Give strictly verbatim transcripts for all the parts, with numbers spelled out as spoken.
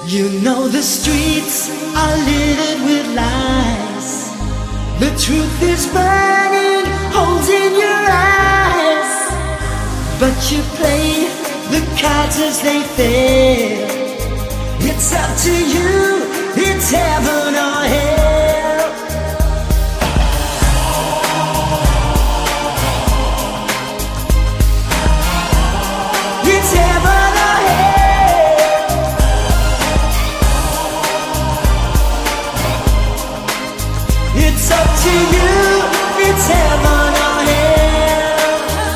You know the streets are littered with lies. The truth is burning holes in your eyes. But you play the cards as they fail. It's up to you, it's heaven or hell. It's heaven or hell. It's up to you, it's heaven or hell.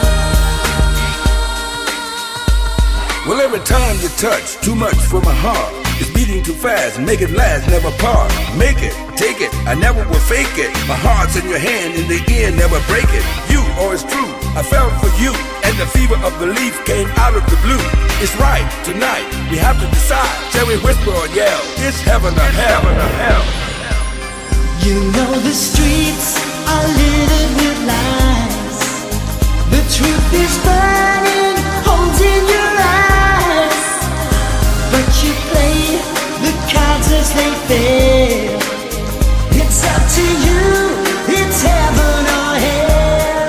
Well, every time you touch, too much for my heart. It's beating too fast, make it last, never part. Make it, take it, I never will fake it. My heart's in your hand, in the end, never break it. You, or it's true, I fell for you. And the fever of belief came out of the blue. It's right, tonight, we have to decide. Shall we whisper or yell? It's heaven or hell. Heaven or hell. You know the streets are littered with lies. The truth is burning holes in your eyes. But you play the cards as they fail. It's up to you, it's heaven or hell.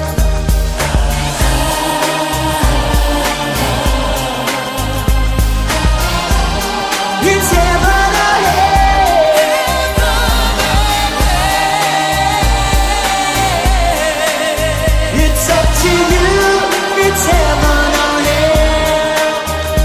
It's heaven or hell. It's up to you, it's heaven or hell.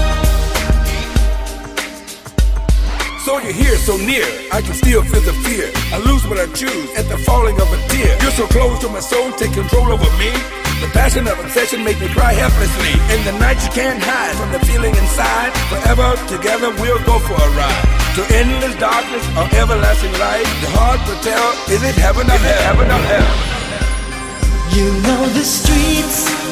So you're here, so near, I can still feel the fear. I lose what I choose at the falling of a tear. You're so close to my soul, take control over me. The passion of obsession make me cry helplessly. In the night you can't hide from the feeling inside. Forever together we'll go for a ride. To endless darkness or everlasting light. The heart will tell, is it heaven or hell? Heaven or hell? You know the streets